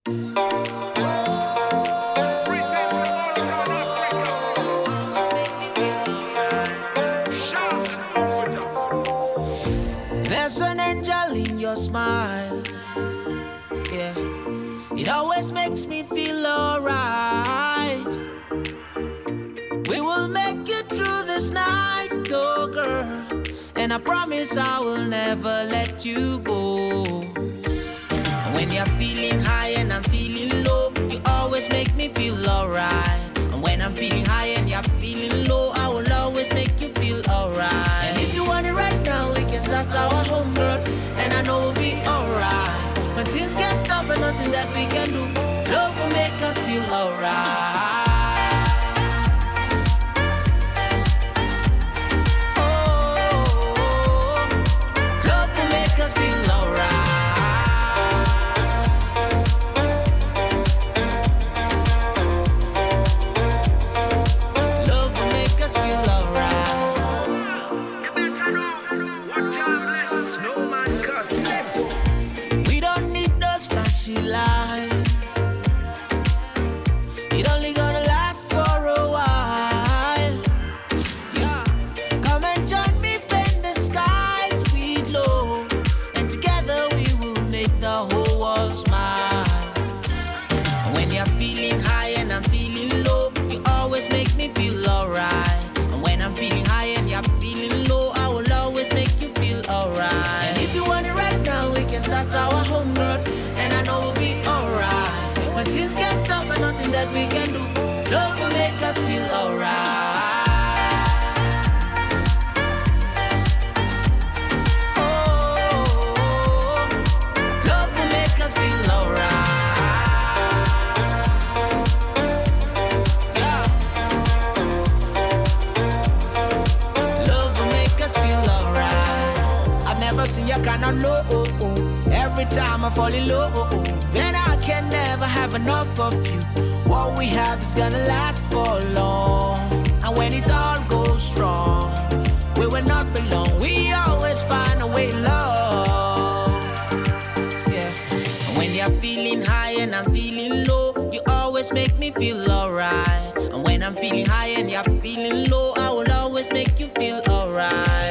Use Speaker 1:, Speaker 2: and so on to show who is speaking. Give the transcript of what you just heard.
Speaker 1: There's an angel in your smile, yeah. It always makes me feel alright. We will make it through this night, oh girl, and I promise I will never let you go. When you're feeling high and I'm feeling low, you always make me feel alright. And when I'm feeling high and you're feeling low, I will always make you feel alright. And if you want it right now, we can start our home, girl, and I know we'll be alright. When things get tough and nothing that we can do, love will make us feel alright. It only gonna last for a while. Yeah. Come and join me when the skies we low, and together we will make the whole world smile. When you're feeling high and I'm feeling low, you always make me feel alright. And when I'm feeling high and you're feeling low, I will always make you feel alright. And if you want it right now, we can start our home, girl, and I know we'll be alright. When things get tough and nothing that we can do, love will make us feel alright. Oh, love will make us feel alright. Yeah. Love will make us feel alright. I've never seen you kind of low. Every time I fall in love, and I can never have enough of you. What we have is gonna last for long. And when it all goes wrong, we will not belong. We always find a way, love. Yeah. And when you're feeling high and I'm feeling low, you always make me feel alright. And when I'm feeling high and you're feeling low, I will always make you feel alright.